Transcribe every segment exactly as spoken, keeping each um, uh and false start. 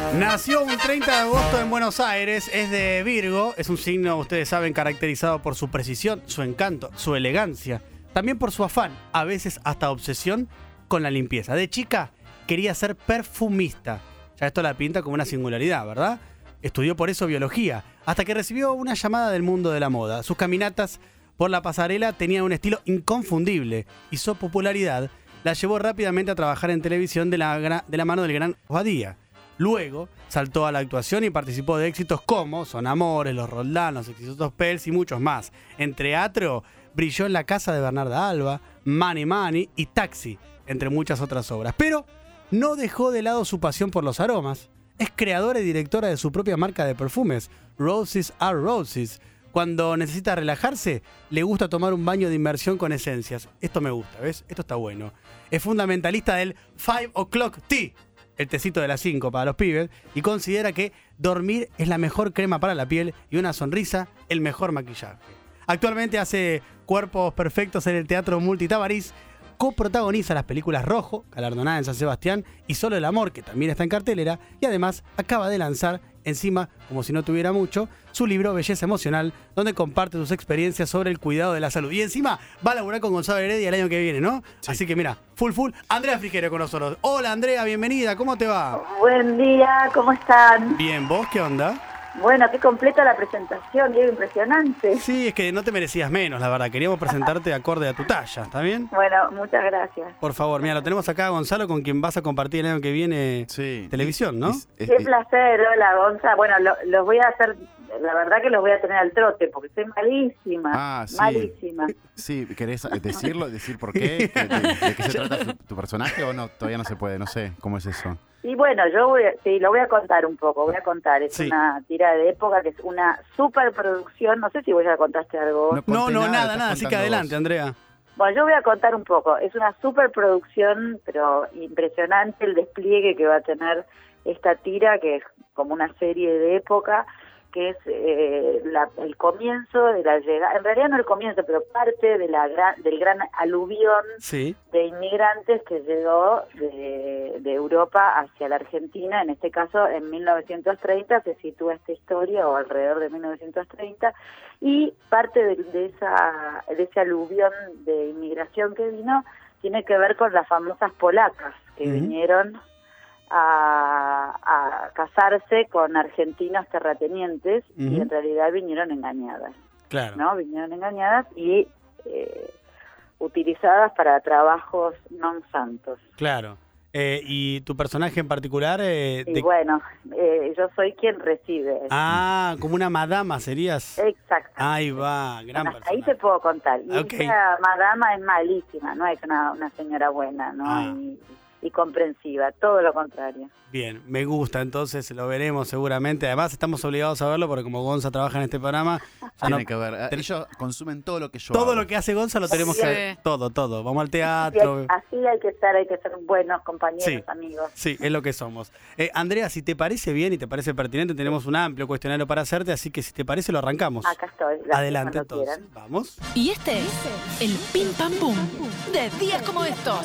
Nació un treinta de agosto en Buenos Aires, es de Virgo, es un signo, ustedes saben, caracterizado por su precisión, su encanto, su elegancia, también por su afán, a veces hasta obsesión, con la limpieza. De chica quería ser perfumista, ya esto la pinta como una singularidad, ¿verdad? Estudió por eso biología, hasta que recibió una llamada del mundo de la moda. Sus caminatas por la pasarela tenían un estilo inconfundible y su popularidad la llevó rápidamente a trabajar en televisión de la, de la mano del gran Badía. Luego saltó a la actuación y participó de éxitos como Son Amores, Los Roldán, Los Exquisitos Pels y muchos más. En teatro brilló en La Casa de Bernarda Alba, Money Money y Taxi, entre muchas otras obras. Pero no dejó de lado su pasión por los aromas. Es creadora y directora de su propia marca de perfumes, Roses Are Roses. Cuando necesita relajarse, le gusta tomar un baño de inmersión con esencias. Esto me gusta, ¿ves? Esto está bueno. Es fundamentalista del Five O'Clock Tea, el tecito de las cinco para los pibes, y considera que dormir es la mejor crema para la piel y una sonrisa el mejor maquillaje. Actualmente hace Cuerpos Perfectos en el Teatro Multitabarís, coprotagoniza las películas Rojo, galardonada en San Sebastián, y Solo el Amor, que también está en cartelera, y además acaba de lanzar, encima, como si no tuviera mucho, su libro Belleza Emocional, donde comparte sus experiencias sobre el cuidado de la salud. Y encima va a laburar con Gonzalo Heredia el año que viene, ¿no? Sí. Así que mira, full full. Andrea Frigerio con nosotros. Hola Andrea, bienvenida, ¿cómo te va? Buen día, ¿cómo están? Bien, ¿vos qué onda? Bueno, qué completa la presentación, Diego, impresionante. Sí, es que no te merecías menos, la verdad. Queríamos presentarte acorde a tu talla, ¿está bien? Bueno, muchas gracias. Por favor, mira, lo tenemos acá a Gonzalo, con quien vas a compartir el año que viene sí. televisión, ¿no? Es, es, qué placer, hola Gonzalo. Bueno, lo, los voy a hacer, la verdad que los voy a tener al trote, porque soy malísima. Ah, sí. Malísima. Sí, ¿querés decirlo? ¿Decir por qué? ¿De, de, de qué se trata tu, tu personaje o no? Todavía no se puede, no sé. ¿Cómo es eso? Y bueno, yo voy a, sí, lo voy a contar un poco, voy a contar. Es sí. una tira de época que es una superproducción. No sé si vos ya contaste algo. No, no, no, nada, nada. Así que adelante, vos. Andrea. Bueno, yo voy a contar un poco. Es una superproducción, pero impresionante el despliegue que va a tener esta tira, que es como una serie de época, que es eh, la, el comienzo de la llegada, en realidad no el comienzo, pero parte de la gran, del gran aluvión sí. de inmigrantes que llegó de, de Europa hacia la Argentina. En este caso, en mil novecientos treinta se sitúa esta historia, o alrededor de mil novecientos treinta, y parte de, de, esa, de ese aluvión de inmigración que vino tiene que ver con las famosas polacas que uh-huh. vinieron A, a casarse con argentinos terratenientes uh-huh. y en realidad vinieron engañadas. Claro. ¿No? Vinieron engañadas y eh, utilizadas para trabajos non santos. Claro. Eh, ¿Y tu personaje en particular? Eh, y de... bueno, eh, yo soy quien recibe. Ah, como una madama serías. Exacto. Ahí va, gran Hasta personaje. ahí te puedo contar. Y okay. esa madama es malísima, no es una, una señora buena, ¿no? Ah. Y, y comprensiva, todo lo contrario. Bien, me gusta, entonces lo veremos seguramente. Además estamos obligados a verlo porque como Gonza trabaja en este programa, tiene no, que ver. Ellos consumen todo lo que yo Todo hago. lo que hace Gonza lo tenemos sí. que ver, todo, todo. Vamos al teatro. Así hay que estar, hay que ser buenos compañeros, sí, amigos. Sí, es lo que somos. Eh, Andrea, si te parece bien y te parece pertinente, tenemos un amplio cuestionario para hacerte, así que si te parece lo arrancamos. Acá estoy. Adelante entonces, quieran. Vamos. Y este es el Pim Pam Pum de días como estos.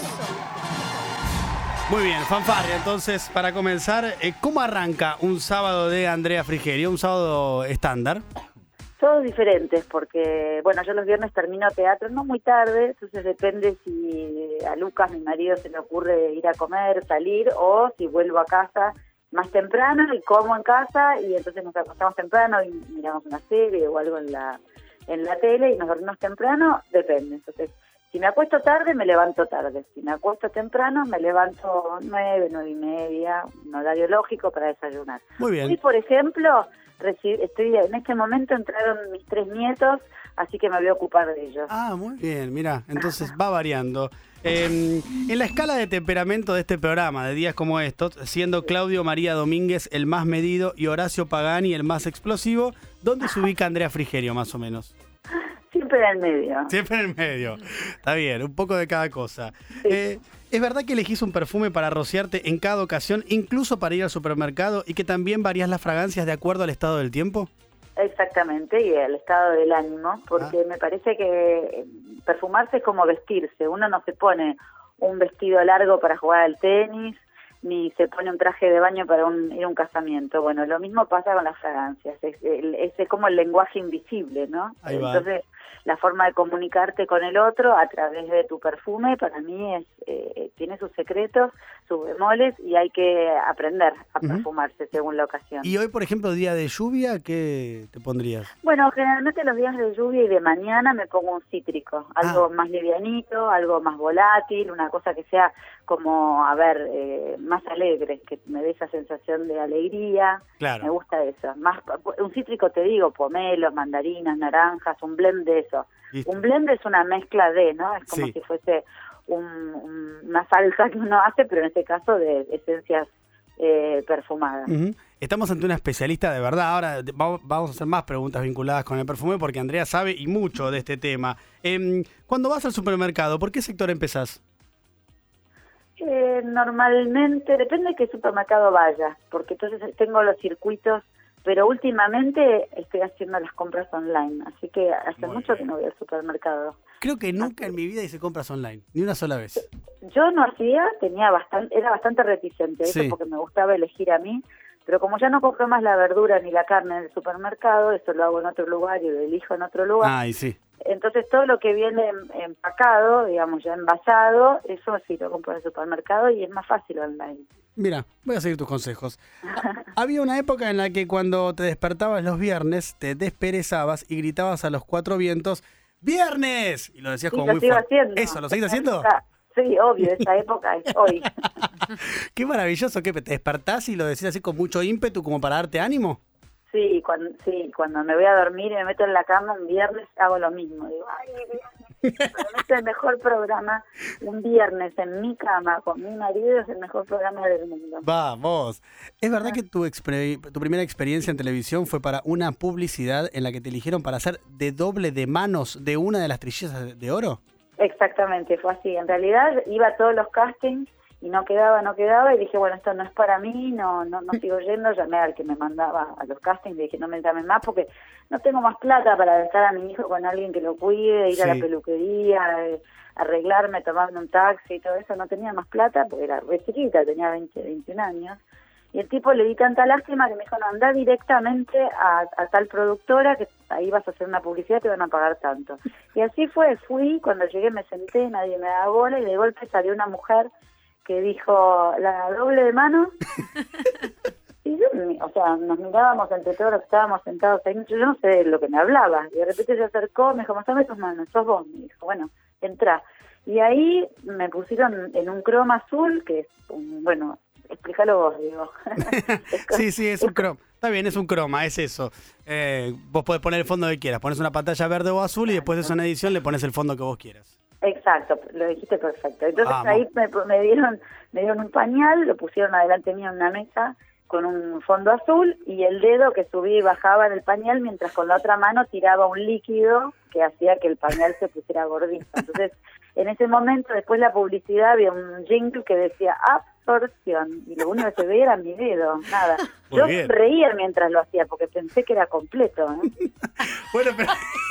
Muy bien, fanfarria. Entonces, para comenzar, eh, ¿cómo arranca un sábado de Andrea Frigerio? Un sábado estándar. Todos diferentes, porque, bueno, yo los viernes termino teatro, no muy tarde, entonces depende si a Lucas, mi marido, se le ocurre ir a comer, salir, o si vuelvo a casa más temprano y como en casa, y entonces nos acostamos temprano y miramos una serie o algo en la, en la tele y nos dormimos temprano, depende. Entonces, si me acuesto tarde, me levanto tarde. Si me acuesto temprano, me levanto nueve, nueve y media, un horario lógico para desayunar. Muy bien. Y, por ejemplo, reci- estoy en este momento entraron mis tres nietos, así que me voy a ocupar de ellos. Ah, muy bien, mira, entonces va variando. Eh, en la escala de temperamento de este programa, de días como estos, siendo Claudio María Domínguez el más medido y Horacio Pagani el más explosivo, ¿dónde se ubica Andrea Frigerio, más o menos? Siempre en el medio. Siempre en el medio. Está bien, un poco de cada cosa. Sí. Eh, ¿Es verdad que elegís un perfume para rociarte en cada ocasión, incluso para ir al supermercado, y que también varías las fragancias de acuerdo al estado del tiempo? Exactamente, y el estado del ánimo, porque ah. me parece que perfumarse es como vestirse. Uno no se pone un vestido largo para jugar al tenis, ni se pone un traje de baño para un, ir a un casamiento. Bueno, lo mismo pasa con las fragancias, es, es, es como el lenguaje invisible, ¿no? Ahí va. Entonces, la forma de comunicarte con el otro a través de tu perfume, para mí es eh, tiene sus secretos, sus bemoles, y hay que aprender a Ujú. perfumarse según la ocasión. Y hoy, por ejemplo, día de lluvia, ¿qué te pondrías? Bueno, generalmente los días de lluvia y de mañana me pongo un cítrico, algo Ah. más livianito, algo más volátil, una cosa que sea como, a ver, eh, más alegre, que me dé esa sensación de alegría. Claro. Me gusta eso. Más un cítrico, te digo, pomelos, mandarinas, naranjas, un blend de eso. Listo. Un blend es una mezcla de, ¿no? Es como Sí. si fuese un, un- una salsa que uno hace, pero en este caso de esencias eh, perfumadas. Ujú. Estamos ante una especialista de verdad. Ahora de- va- vamos a hacer más preguntas vinculadas con el perfume porque Andrea sabe y mucho de este tema. Em, cuando vas al supermercado, ¿por qué sector empezás? Eh, normalmente, depende de qué supermercado vaya, porque entonces tengo los circuitos, pero últimamente estoy haciendo las compras online, así que hace Muy mucho bien. que no voy al supermercado. Creo que nunca en mi vida hice compras online, ni una sola vez. Yo no hacía, tenía bastante, era bastante reticente a eso Sí. porque me gustaba elegir a mí, pero como ya no compro más la verdura ni la carne en el supermercado, eso lo hago en otro lugar y lo elijo en otro lugar. Ay, sí. Entonces todo lo que viene em- empacado, digamos ya envasado, eso sí lo compro en el supermercado y es más fácil online. Mira, voy a seguir tus consejos. Ha- Había una época en la que cuando te despertabas los viernes, te desperezabas y gritabas a los cuatro vientos, ¡Viernes! Y lo decías Sí, como lo muy sigo fuerte. haciendo. ¿Eso lo seguís Esa haciendo? época- sí, obvio, esa época es hoy. Qué maravilloso, que te despertás y lo decís así con mucho ímpetu como para darte ánimo. Sí, cuando, sí, cuando me voy a dormir y me meto en la cama un viernes hago lo mismo. Digo, ay, viernes, para mí es el mejor programa, un viernes en mi cama con mi marido es el mejor programa del mundo. Vamos. ¿Es verdad que tu, exper- tu primera experiencia en televisión fue para una publicidad en la que te eligieron para hacer de doble de manos de una de las trillizas de- de oro? Exactamente, fue así. En realidad iba a todos los castings y no quedaba, no quedaba, y dije, bueno, esto no es para mí, no no no sigo yendo. Llamé al que me mandaba a los castings, le dije, no me llamen más porque no tengo más plata para dejar a mi hijo con alguien que lo cuide, ir a Sí. la peluquería, eh, arreglarme, tomarme un taxi y todo eso. No tenía más plata porque era re chiquita, tenía veinte, veintiún años. Y el tipo le di tanta lástima que me dijo, no, anda directamente a, a tal productora que ahí vas a hacer una publicidad, te van a pagar tanto. Y así fue, fui, cuando llegué me senté, nadie me daba bola y de golpe salió una mujer que dijo, la doble de mano. Y yo, mi- o sea, nos mirábamos entre todos los que estábamos sentados ahí, yo no sé de lo que me hablaba. Y de repente se acercó, me dijo, mostrame tus manos, sos vos. Me dijo, bueno, entrá. Y ahí me pusieron en un croma azul, que es, un, bueno, explícalo vos, digo. Es co- Sí, sí, es un croma. Está bien, es un croma, es eso. Eh, vos podés poner el fondo que quieras. Pones una pantalla verde o azul y después de eso en edición le pones el fondo que vos quieras. Exacto, lo dijiste perfecto. Entonces Vamos. ahí me, me dieron me dieron un pañal, lo pusieron adelante mío en una mesa con un fondo azul y el dedo que subía y bajaba en el pañal mientras con la otra mano tiraba un líquido que hacía que el pañal se pusiera gordito. Entonces, en ese momento, después la publicidad, había un jingle que decía absorción y lo único que se veía era mi dedo, nada. Muy Yo bien. reía mientras lo hacía porque pensé que era completo, ¿eh? Bueno, pero...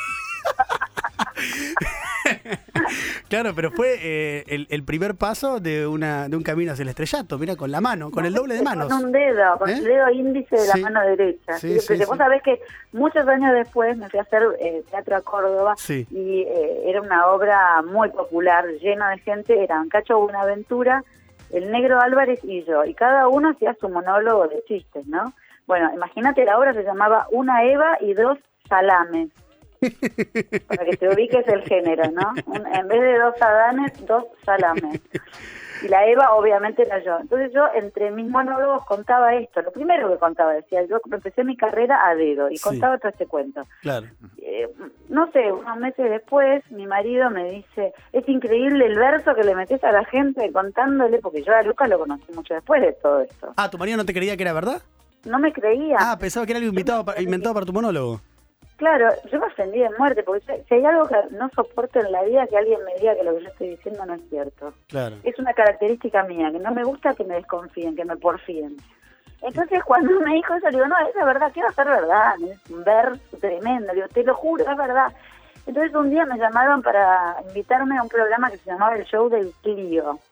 Claro, pero fue eh, el, el primer paso de una de un camino hacia el estrellato, mira, con la mano, con el doble de manos. Con un dedo, con ¿Eh? el dedo índice de la Sí. mano derecha. Sí, Sí, sí, pero vos sí. sabés que muchos años después me fui a hacer eh, teatro a Córdoba Sí. y eh, era una obra muy popular, llena de gente, eran Cacho Buenaventura, el Negro Álvarez y yo, y cada uno hacía su monólogo de chistes, ¿no? Bueno, imagínate, la obra se llamaba Una Eva y dos salames. Para que te ubiques el género, ¿no? Un- en vez de dos Adanes, dos salames. Y la Eva obviamente era yo. Entonces yo entre mis monólogos contaba esto. Lo primero que contaba, decía, yo empecé mi carrera a dedo y Sí. contaba todo este cuento. Claro. Eh, no sé, unos meses después mi marido me dice, es increíble el verso que le metes a la gente contándole, porque yo a Lucas lo conocí mucho después de todo esto. Ah, ¿tu marido no te creía que era verdad? No me creía. Ah, pensaba que era algo invitado para- inventado para tu monólogo. Claro, yo me ofendí de muerte, porque si- si hay algo que no soporto en la vida, que alguien me diga que lo que yo estoy diciendo no es cierto. Claro. Es una característica mía, que no me gusta que me desconfíen, que me porfíen. Entonces cuando me dijo eso, digo, no, es la verdad, ¿qué va a ser verdad? Es un verso tremendo, digo, te lo juro, es verdad. Entonces un día me llamaron para invitarme a un programa que se llamaba El Show del Clio.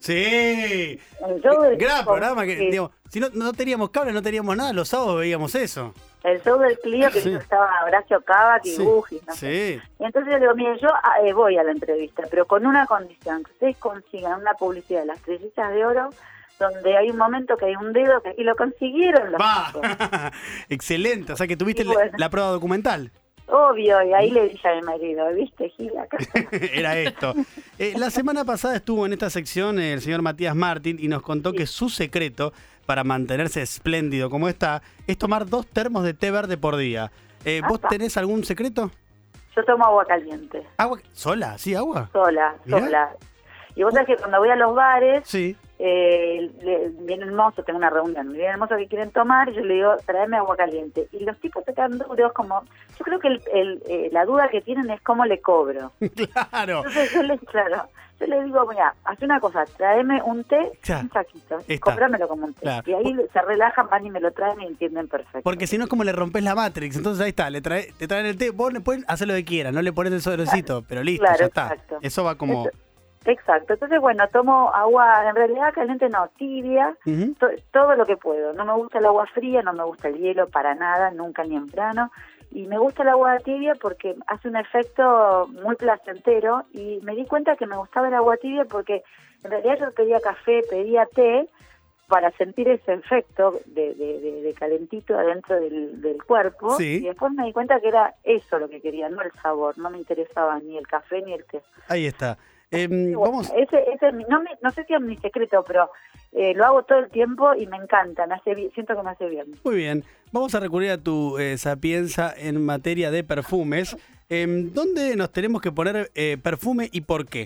Sí. El show del Gran Clio, programa que, sí. digamos, si no, no teníamos cable, no teníamos nada, los sábados veíamos eso. El show del Clio, que Sí. estaba Horacio Cava, Sí, Bugis, no sé. sí. Y entonces yo le digo, mire, yo eh, voy a la entrevista, pero con una condición, que ustedes consigan una publicidad de las estrellitas de oro, donde hay un momento que hay un dedo, que y lo consiguieron los Va. chicos. Excelente, o sea que tuviste Y bueno. la, la prueba documental. Obvio, y ahí le dije a mi marido, ¿viste, Gil? Acá. Era esto. Eh, la semana pasada estuvo en esta sección el señor Matías Martín y nos contó Sí. que su secreto para mantenerse espléndido como está es tomar dos termos de té verde por día. Eh, ¿Vos Apa. tenés algún secreto? Yo tomo agua caliente, ¿Agua? ¿Sola? ¿Sí, agua? sola, Mirá. sola. Y vos sabés que cuando voy a los bares, Sí. eh, le- viene el mozo, tengo una reunión, viene el mozo que quieren tomar, y yo le digo, tráeme agua caliente. Y los tipos se quedan duros, como, yo creo que el, el, eh, la duda que tienen es cómo le cobro. Claro. Entonces yo les, claro, yo les digo, mira, haz una cosa, tráeme un té, Claro. un saquito, y Está. cóbramelo como un té. Claro. Y ahí se relajan, van y me lo traen y entienden perfecto. Porque si no es como le rompes la Matrix. Entonces ahí está, le trae, te traen el té, vos le puedes hacer lo que quieras, no le pones el sobrecito, pero listo, Claro, ya está. exacto. Eso va como... Eso- Exacto, entonces bueno, tomo agua, en realidad caliente no, tibia, Ujú. to- todo lo que puedo. No me gusta el agua fría, no me gusta el hielo para nada, nunca ni en plano. Y me gusta el agua tibia porque hace un efecto muy placentero y me di cuenta que me gustaba el agua tibia porque en realidad yo pedía café, pedía té para sentir ese efecto de, de, de, de calentito adentro del, del cuerpo. Sí. Y después me di cuenta que era eso lo que quería, no el sabor, no me interesaba ni el café ni el té. Ahí está. Em, Y bueno, vamos... ese, ese es mi- no, me- no sé si es mi secreto, pero eh, lo hago todo el tiempo y me encanta, me hace bien, siento que me hace bien. Muy bien, vamos a recurrir a tu eh, sapienza en materia de perfumes. Em, ¿Dónde nos tenemos que poner eh, perfume y por qué?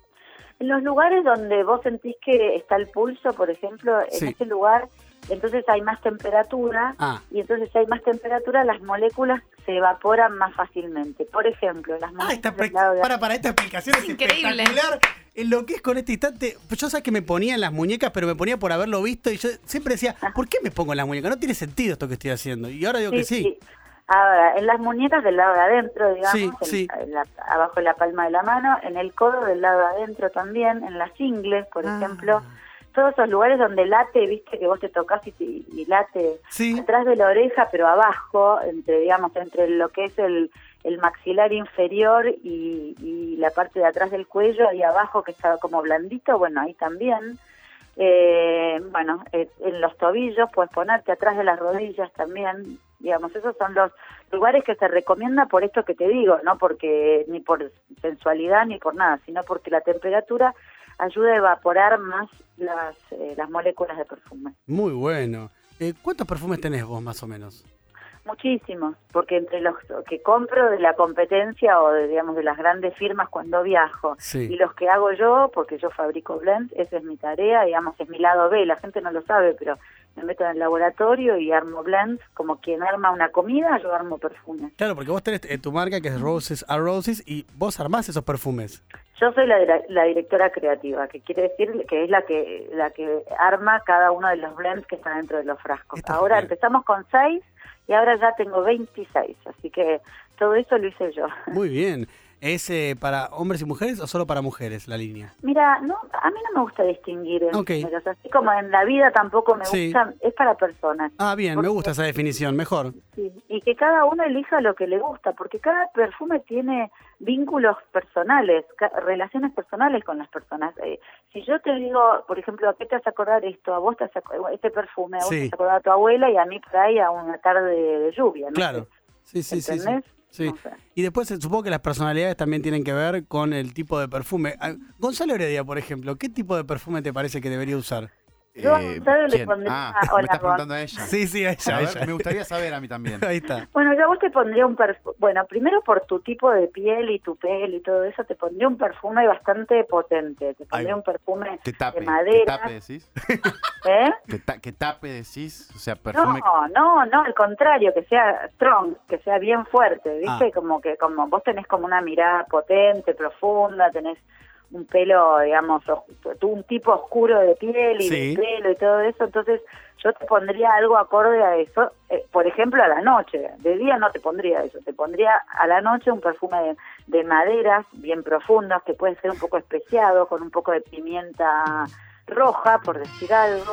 En los lugares donde vos sentís que está el pulso, por ejemplo, en Sí. ese lugar, entonces hay más temperatura Ah, y entonces si hay más temperatura las moléculas se evaporan más fácilmente. Por ejemplo, las ah moléculas esta del lado de- para, para, esta explicación es Increíble. espectacular. En lo que es con este instante, pues yo sabes que me ponía en las muñecas, pero me ponía por haberlo visto y yo siempre decía, ¿por qué me pongo en las muñecas? No tiene sentido esto que estoy haciendo. Y ahora digo que sí. Ahora, en las muñecas del lado de adentro, digamos, Sí, en- sí. en la- abajo de la palma de la mano, en el codo del lado de adentro también, en las ingles, por Ah. ejemplo, todos esos lugares donde late, viste, que vos te tocas y, te- y late Sí. atrás de la oreja, pero abajo, entre, digamos, entre lo que es el, el maxilar inferior y, y la parte de atrás del cuello, y abajo que está como blandito, bueno, ahí también. Eh, bueno, eh, en los tobillos puedes ponerte atrás de las rodillas también, digamos, esos son los lugares que se recomienda por esto que te digo, no porque ni por sensualidad ni por nada, sino porque la temperatura ayuda a evaporar más las, eh, las moléculas de perfume. Muy bueno. Eh, ¿Cuántos perfumes tenés vos más o menos? Muchísimos, porque entre los que compro de la competencia o de, digamos, de las grandes firmas cuando viajo Sí. y los que hago yo, porque yo fabrico blends, esa es mi tarea, digamos, es mi lado B, la gente no lo sabe, pero me meto en el laboratorio y armo blends, como quien arma una comida, yo armo perfumes. Claro, porque vos tenés eh, tu marca que es Roses are Roses y vos armás esos perfumes. Yo soy la, dire- la directora creativa, que quiere decir que es la que la que arma cada uno de los blends que están dentro de los frascos. Está Ahora bien. empezamos con seis y ahora ya tengo veintiséis, así que todo eso lo hice yo. Muy bien. ¿Es eh, para hombres y mujeres o solo para mujeres la línea? Mira, no, a mí no me gusta distinguir en Ok. géneros, así como en la vida tampoco me Sí. gusta, es para personas. Ah, bien, me Porque- gusta esa definición, mejor. Sí, y que cada uno elija lo que le gusta, porque cada perfume tiene vínculos personales, ca- relaciones personales con las personas. Eh, si yo te digo, por ejemplo, ¿a qué te vas a acordar esto? A vos te vas a ac- este perfume, a vos Sí. te vas a acordar a tu abuela y a mí por ahí a una tarde de lluvia, ¿no? Claro. Sí, sí, sí, sí. ¿Entendés? Sí. No sé. Y después eh, supongo que las personalidades también tienen que ver con el tipo de perfume. Ah, Gonzalo Heredia, por ejemplo, ¿qué tipo de perfume te parece que debería usar? Yo a Gonzalo le ¿quién? pondría- Ah, ah, me hola, estás Gon. preguntando a ella. Sí, sí, a ella, A a ver, ella. me gustaría saber a mí también. Ahí está. Bueno, yo a vos te pondría un perfume, bueno, primero por tu tipo de piel y tu piel y todo eso, te pondría un perfume bastante potente, te pondría va. un perfume Que tape, de que madera, tape decís. ¿eh? Que, ta- que tape decís. O sea, perfume. No, no, no, al contrario, que sea strong, que sea bien fuerte, ¿viste? Ah. Como que como vos tenés como una mirada potente, profunda, tenés un pelo, digamos, un tipo oscuro de piel y Sí. de pelo y todo eso, entonces yo te pondría algo acorde a eso, eh, por ejemplo a la noche, de día no te pondría eso, te pondría a la noche un perfume de, de maderas bien profundos, que puede ser un poco especiado, con un poco de pimienta roja, por decir algo.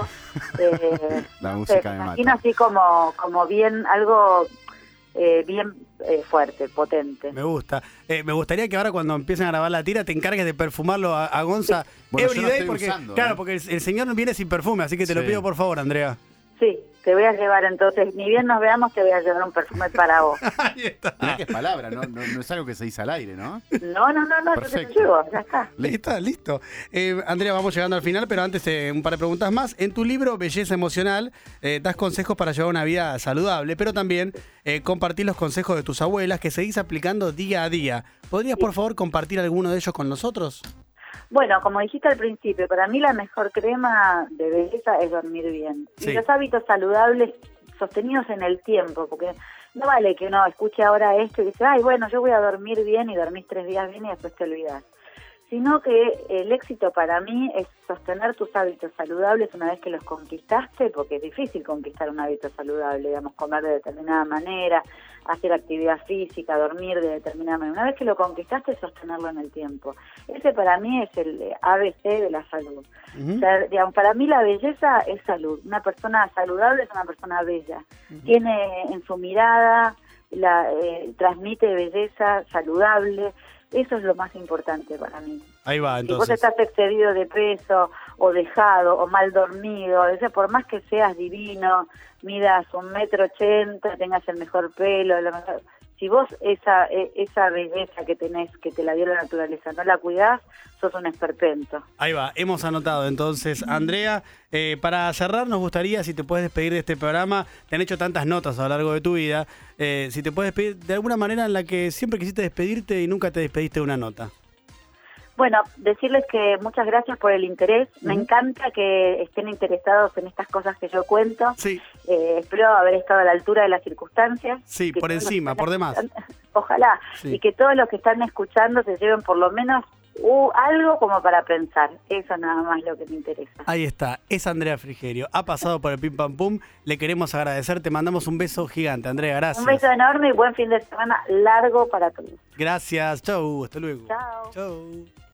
Eh, La no música sé, me me mata. imagino así como, como bien, algo eh, bien eh, fuerte, potente. Me gusta. Eh, me gustaría que ahora cuando empiecen a grabar la tira te encargues de perfumarlo a, a Gonza Bueno, yo every lo day estoy porque, usando, claro, ¿eh? porque el, el señor viene sin perfume, así que te lo Sí. pido por favor, Andrea. Sí, te voy a llevar entonces, ni bien nos veamos, te voy a llevar un perfume para vos. Ahí está. Mirá que es palabra, no, no, no es algo que se dice al aire, ¿no? No, no, no, no, yo te lo Perfecto. llevo, ya está. Listo, listo. Eh, Andrea, vamos llegando al final, pero antes eh, un par de preguntas más. En tu libro Belleza Emocional eh, das consejos para llevar una vida saludable, pero también eh, compartir los consejos de tus abuelas que seguís aplicando día a día. ¿Podrías, por favor, compartir alguno de ellos con nosotros? Bueno, como dijiste al principio, para mí la mejor crema de belleza es dormir bien. Sí. Y los hábitos saludables sostenidos en el tiempo, porque no vale que uno escuche ahora esto y dice, ay, bueno, yo voy a dormir bien y dormís tres días bien y después te olvidás. Sino que el éxito para mí es sostener tus hábitos saludables una vez que los conquistaste, porque es difícil conquistar un hábito saludable, digamos, comer de determinada manera, hacer actividad física, dormir de determinada manera. Una vez que lo conquistaste, sostenerlo en el tiempo. Ese para mí es el A B C de la salud. Ujú. O sea, digamos, para mí la belleza es salud. Una persona saludable es una persona bella. Tiene en su mirada, la eh, transmite belleza saludable. Eso es lo más importante para mí. Ahí va, Si vos entonces. estás excedido de peso o dejado o mal dormido, o sea, por más que seas divino, midas un metro ochenta, tengas el mejor pelo, lo mejor- si vos esa eh, esa belleza que tenés, que te la dio la naturaleza, no la cuidás, sos un esperpento. Ahí va, hemos anotado entonces. Andrea, eh, para cerrar nos gustaría, si te puedes despedir de este programa, te han hecho tantas notas a lo largo de tu vida, eh, si te puedes despedir de alguna manera en la que siempre quisiste despedirte y nunca te despediste de una nota. Bueno, decirles que muchas gracias por el interés. Me Ujú. encanta que estén interesados en estas cosas que yo cuento. Sí, Eh, espero haber estado a la altura de las circunstancias. sí, Que por todos los que encima, están por demás. escuchando- Ojalá. Sí. Y que todos los que están escuchando se lleven por lo menos uh, algo como para pensar. Eso nada más lo que me interesa. Ahí está, es Andrea Frigerio. Ha pasado por el Pim Pam Pum. Le queremos agradecer, te mandamos un beso gigante, Andrea, gracias. Un beso enorme y buen fin de semana largo para todos. Gracias, chau, hasta luego. Chao. Chau.